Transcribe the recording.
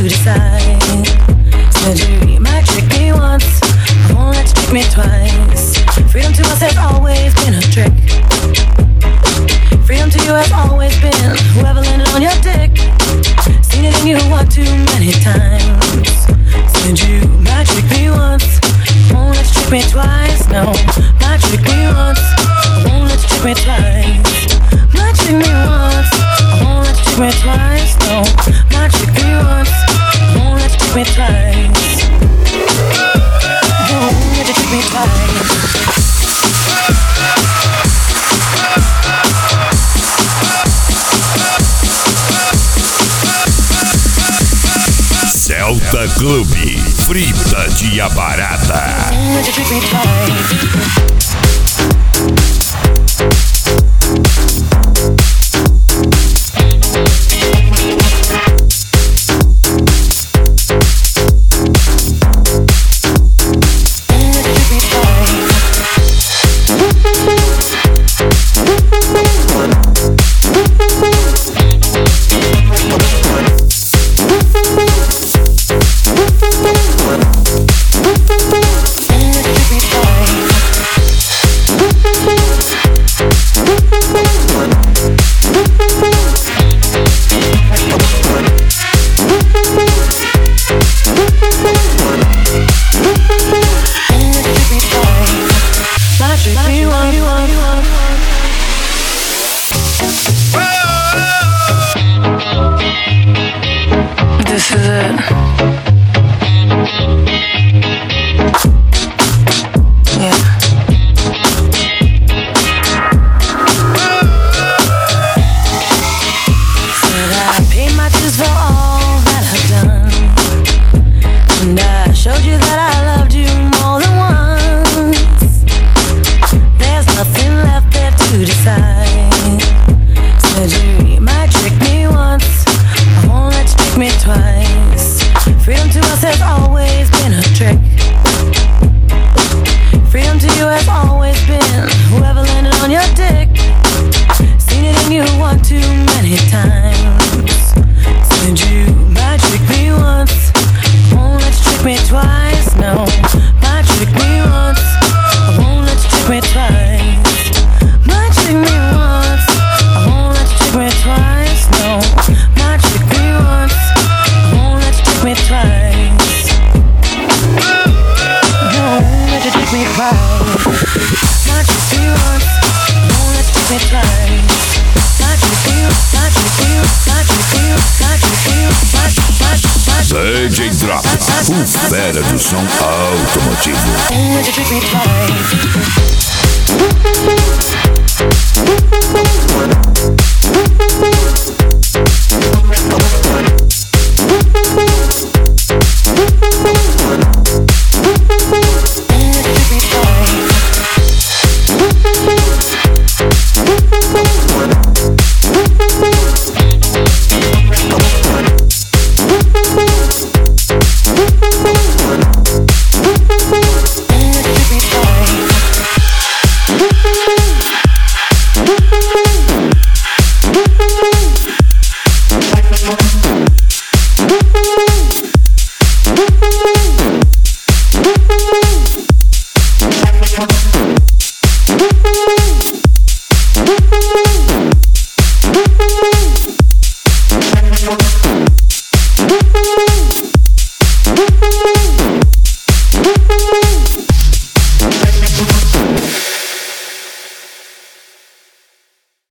to decide. Said you might trick me once, I won't let you trick me twice. Freedom to us has always been a trick. Freedom to you has always been whoever landed on your dick. Seen it in you one too many times. Said you might trick me once, I won't let you trick me twice. No, might trick me once, I won't let you trick me twice. Might trick me once, I won't let you trick me twice. No, might trick me once, I won't let you trick me twice. Won't let you trick me twice. Celta Clube, Frita de Abarata. This is it. Yeah. Said I paid my dues for all that I've done, and I showed you that I loved you more than once. There's nothing left there to decide. Said you might trick me once, I won't let you trick me twice. Freedom to us has always been a trick. Freedom to you has always been whoever landed on your dick. Seen it in you one too many times. Said you might trick me once, won't let you trick me twice. No, might trick me once, I won't let you trick me twice. Might trick me once, I won't let you trick me twice. No, might trick me once, I won't let you trick me twice. No, let you trick me twice. Might trick me once, I won't let you trick me twice. Might trick you, might trick you, might trick you, might trick you, might DJ Drop, o fera do som automotivo. let you trick me twice.